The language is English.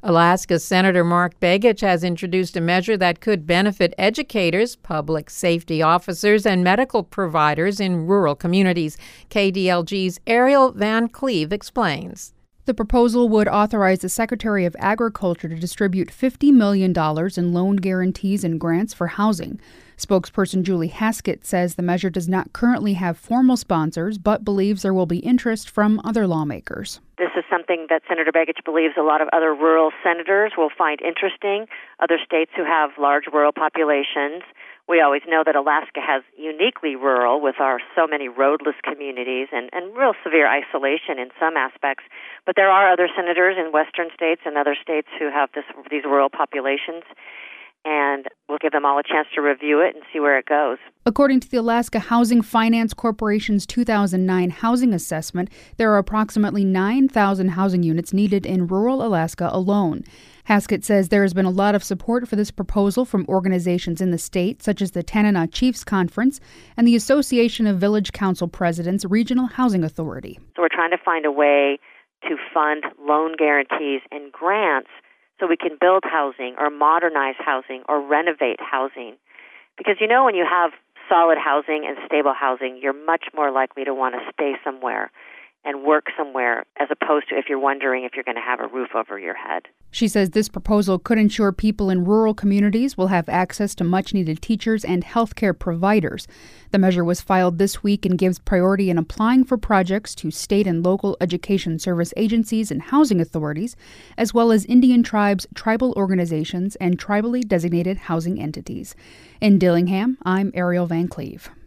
Alaska Senator Mark Begich has introduced a measure that could benefit educators, public safety officers, and medical providers in rural communities. KDLG's Ariel Van Cleve explains. The proposal would authorize the Secretary of Agriculture to distribute $50 million in loan guarantees and grants for housing. Spokesperson Julie Haskett says the measure does not currently have formal sponsors, but believes there will be interest from other lawmakers. This is something that Senator Begich believes a lot of other rural senators will find interesting, other states who have large rural populations. We always know that Alaska has uniquely rural with our so many roadless communities and real severe isolation in some aspects. But there are other senators in western states and other states who have these rural populations, and we'll give them all a chance to review it and see where it goes. According to the Alaska Housing Finance Corporation's 2009 housing assessment, there are approximately 9,000 housing units needed in rural Alaska alone. Haskett says there has been a lot of support for this proposal from organizations in the state, such as the Tanana Chiefs Conference and the Association of Village Council Presidents Regional Housing Authority. So we're trying to find a way to fund loan guarantees and grants so we can build housing or modernize housing or renovate housing. Because, when you have solid housing and stable housing, you're much more likely to want to stay somewhere and work somewhere, as opposed to if you're wondering if you're going to have a roof over your head. She says this proposal could ensure people in rural communities will have access to much-needed teachers and healthcare providers. The measure was filed this week and gives priority in applying for projects to state and local education service agencies and housing authorities, as well as Indian tribes, tribal organizations, and tribally designated housing entities. In Dillingham, I'm Ariel Van Cleve.